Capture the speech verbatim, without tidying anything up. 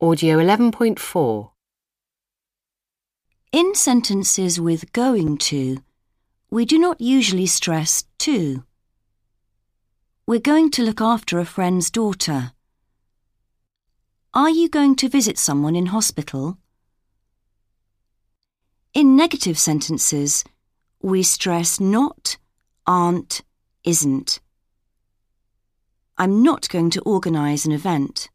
Audio eleven point four. In sentences with going to, we do not usually stress to. We're going to look after a friend's daughter. Are you going to visit someone in hospital? In negative sentences, we stress not, aren't, isn't. I'm not going to organise an event.